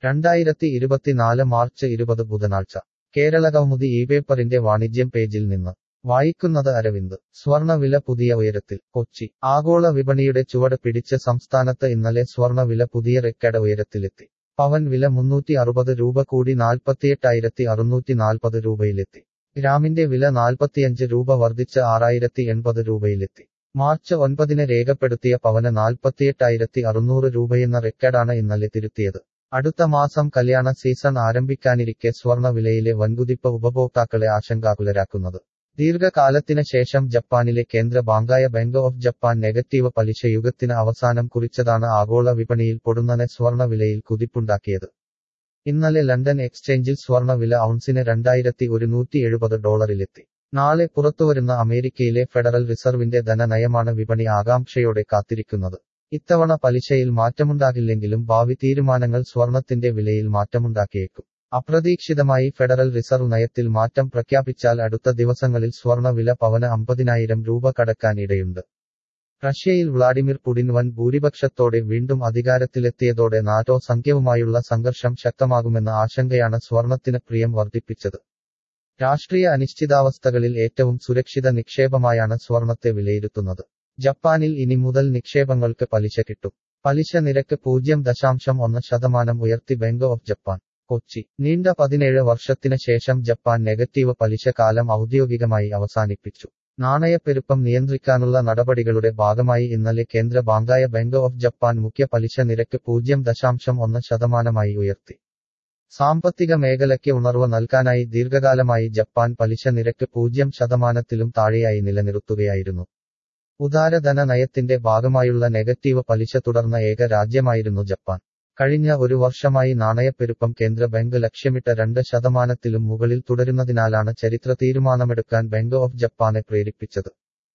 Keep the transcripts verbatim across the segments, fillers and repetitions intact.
രണ്ടായിരത്തി ഇരുപത്തിനാല് മാർച്ച് ഇരുപത് ബുധനാഴ്ച കേരളകൗമുദി ഈ പേപ്പറിന്റെ വാണിജ്യം പേജിൽ നിന്ന് വായിക്കുന്നത് അരവിന്ദ്. സ്വർണവില പുതിയ ഉയരത്തിൽ. കൊച്ചി. ആഗോള വിപണിയുടെ ചുവട് പിടിച്ച് സംസ്ഥാനത്ത് ഇന്നലെ സ്വർണവില പുതിയ റെക്കോർഡ് ഉയരത്തിലെത്തി. പവൻ വില മുന്നൂറ്റി അറുപത് രൂപ കൂടി നാൽപ്പത്തിയെട്ടായിരത്തി അറുന്നൂറ്റി നാൽപ്പത് രൂപയിലെത്തി. ഗ്രാമിന്റെ വില നാൽപ്പത്തിയഞ്ച് രൂപ വർദ്ധിച്ച് ആറായിരത്തി എൺപത് രൂപയിലെത്തി. മാർച്ച് ഒൻപതിന് രേഖപ്പെടുത്തിയ പവന് നാൽപ്പത്തിയെട്ടായിരത്തി അറുന്നൂറ് രൂപയെന്ന റെക്കോർഡാണ് ഇന്നലെ തിരുത്തിയത്. അടുത്ത മാസം കല്യാണ സീസൺ ആരംഭിക്കാനിരിക്കെ സ്വർണ വിലയിലെ വൻകുതിപ്പ് ഉപഭോക്താക്കളെ ആശങ്കാകുലരാക്കുന്നത്. ദീർഘകാലത്തിന് ശേഷം ജപ്പാനിലെ കേന്ദ്ര ബാങ്കായ ബാങ്ക് ഓഫ് ജപ്പാൻ നെഗറ്റീവ് പലിശ യുഗത്തിന് അവസാനം കുറിച്ചതാണ് ആഗോള വിപണിയിൽ പൊടുന്നനെ സ്വർണ വിലയിൽ കുതിപ്പുണ്ടാക്കിയത്. ഇന്നലെ ലണ്ടൻ എക്സ്ചേഞ്ചിൽ സ്വർണ വില ഔൺസിന് രണ്ടായിരത്തി ഒരുന്നൂറ്റി എഴുപത് ഡോളറിലെത്തി. നാളെ പുറത്തുവരുന്ന അമേരിക്കയിലെ ഫെഡറൽ റിസർവിന്റെ ധനനയമാണ് വിപണി ആകാംക്ഷയോടെ കാത്തിരിക്കുന്നത്. ഇത്തവണ പലിശയിൽ മാറ്റമുണ്ടാകില്ലെങ്കിലും ഭാവി തീരുമാനങ്ങൾ സ്വർണത്തിന്റെ വിലയിൽ മാറ്റമുണ്ടാക്കിയേക്കും. അപ്രതീക്ഷിതമായി ഫെഡറൽ റിസർവ് നയത്തിൽ മാറ്റം പ്രഖ്യാപിച്ചാൽ അടുത്ത ദിവസങ്ങളിൽ സ്വർണ വില പവന് അമ്പതിനായിരം രൂപ കടക്കാൻ ഇടയുണ്ട്. റഷ്യയിൽ വ്ളാഡിമിർ പുടിൻ വൻ ഭൂരിപക്ഷത്തോടെ വീണ്ടും അധികാരത്തിലെത്തിയതോടെ നാറ്റോ സംഖ്യവുമായുള്ള സംഘർഷം ശക്തമാകുമെന്ന ആശങ്കയാണ് സ്വർണത്തിന് പ്രിയം വർദ്ധിപ്പിച്ചത്. രാഷ്ട്രീയ അനിശ്ചിതാവസ്ഥകളിൽ ഏറ്റവും സുരക്ഷിത നിക്ഷേപമായാണ് സ്വർണത്തെ വിലയിരുത്തുന്നത്. ജപ്പാനിൽ ഇനി മുതൽ നിക്ഷേപങ്ങൾക്ക് പലിശ കിട്ടും. പലിശ നിരക്ക് പൂജ്യം ദശാംശം ഒന്ന് ശതമാനം ഉയർത്തി ബാങ്ക് ഓഫ് ജപ്പാൻ. കൊച്ചി. നീണ്ട പതിനേഴ് വർഷത്തിന് ശേഷം ജപ്പാൻ നെഗറ്റീവ് പലിശ കാലം ഔദ്യോഗികമായി അവസാനിപ്പിച്ചു. നാണയപ്പെരുപ്പം നിയന്ത്രിക്കാനുള്ള നടപടികളുടെ ഭാഗമായി ഇന്നലെ കേന്ദ്ര ബാങ്കായ ബാങ്ക് ഓഫ് ജപ്പാൻ മുഖ്യ പലിശ നിരക്ക് പൂജ്യം ദശാംശം ഒന്ന് ശതമാനമായി ഉയർത്തി. സാമ്പത്തിക മേഖലയ്ക്ക് ഉണർവ് നൽകാനായി ദീർഘകാലമായി ജപ്പാൻ പലിശ നിരക്ക് പൂജ്യം ശതമാനത്തിലും താഴെയായി നിലനിർത്തുകയായിരുന്നു. ഉദാരധന നയത്തിന്റെ ഭാഗമായുള്ള നെഗറ്റീവ് പലിശ തുടർന്ന ഏക രാജ്യമായിരുന്നു ജപ്പാൻ. കഴിഞ്ഞ ഒരു വർഷമായി നാണയപ്പെരുപ്പം കേന്ദ്ര ബാങ്ക് ലക്ഷ്യമിട്ട രണ്ട് ശതമാനത്തിലും മുകളിൽ തുടരുന്നതിനാലാണ് ചരിത്ര തീരുമാനമെടുക്കാൻ ബാങ്ക് ഓഫ് ജപ്പാനെ പ്രേരിപ്പിച്ചത്.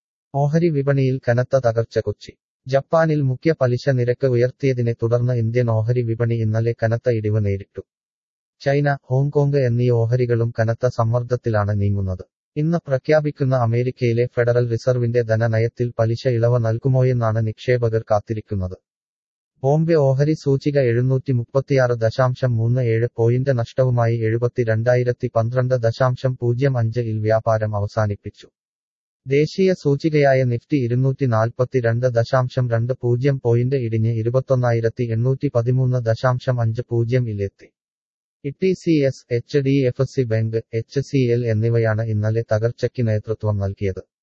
ഓഹരി വിപണിയിൽ കനത്ത തകർച്ച. കൊച്ചി. ജപ്പാനിൽ മുഖ്യ പലിശ നിരക്ക് ഉയർത്തിയതിനെ തുടർന്ന് ഇന്ത്യൻ ഓഹരി വിപണി ഇന്നലെ കനത്ത ഇടിവ് നേരിട്ടു. ചൈന, ഹോങ്കോങ് എന്നീ ഓഹരികളും കനത്ത സമ്മർദ്ദത്തിലാണ് നീങ്ങുന്നത്. ഇന്ന് പ്രഖ്യാപിക്കുന്ന അമേരിക്കയിലെ ഫെഡറൽ റിസർവിന്റെ ധനനയത്തിൽ പലിശ ഇളവ് നൽകുമോയെന്നാണ് നിക്ഷേപകർ കാത്തിരിക്കുന്നത്. ബോംബെ ഓഹരി സൂചിക എഴുന്നൂറ്റി മുപ്പത്തിയാറ് ദശാംശം മൂന്ന് ഏഴ് പോയിന്റ് നഷ്ടവുമായി എഴുപത്തിരണ്ടായിരത്തി പന്ത്രണ്ട് ദശാംശം പൂജ്യം അഞ്ച് ഇൽ വ്യാപാരം അവസാനിപ്പിച്ചു. ദേശീയ സൂചികയായ നിഫ്റ്റി ഇരുന്നൂറ്റി നാൽപ്പത്തിരണ്ട് ദശാംശം രണ്ട് പൂജ്യം പോയിന്റ് ഇടിഞ്ഞ് ഇരുപത്തൊന്നായിരത്തി എണ്ണൂറ്റി പതിമൂന്ന് ദശാംശം അഞ്ച് പൂജ്യം ഇലെത്തി. T C S, H D F C bank, H C L എന്നിവയാണ് ഇന്നലെ തകർച്ചയ്ക്ക് നേതൃത്വം നൽകിയത്.